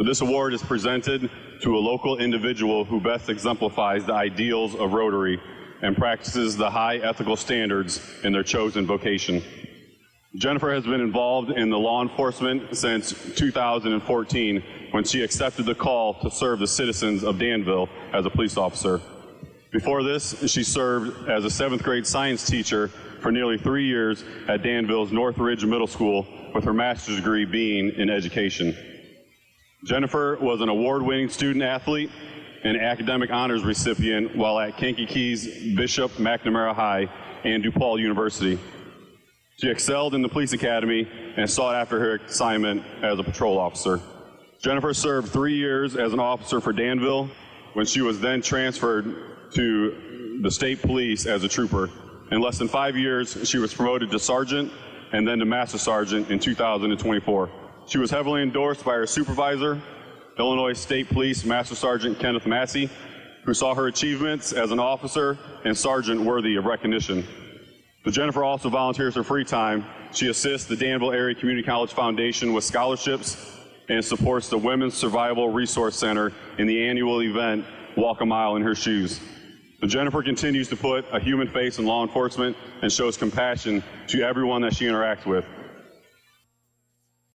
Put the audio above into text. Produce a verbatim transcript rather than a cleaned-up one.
So this award is presented to a local individual who best exemplifies the ideals of Rotary and practices the high ethical standards in their chosen vocation. Jennifer has been involved in the law enforcement since two thousand fourteen, when she accepted the call to serve the citizens of Danville as a police officer. Before this, she served as a seventh grade science teacher for nearly three years at Danville's North Ridge Middle School, with her master's degree being in education. Jennifer was an award-winning student athlete and academic honors recipient while at Kankakee's Bishop McNamara High and DePaul University. She excelled in the police academy and sought after her assignment as a patrol officer. Jennifer served three years as an officer for Danville, when she was then transferred to the state police as a trooper. In less than five years, she was promoted to sergeant and then to master sergeant in two thousand twenty-four. She was heavily endorsed by her supervisor, Illinois State Police Master Sergeant Kenneth Massey, who saw her achievements as an officer and sergeant worthy of recognition. But Jennifer also volunteers her free time. She assists the Danville Area Community College Foundation with scholarships and supports the Women's Survival Resource Center in the annual event, Walk a Mile in Her Shoes. But Jennifer continues to put a human face in law enforcement and shows compassion to everyone that she interacts with.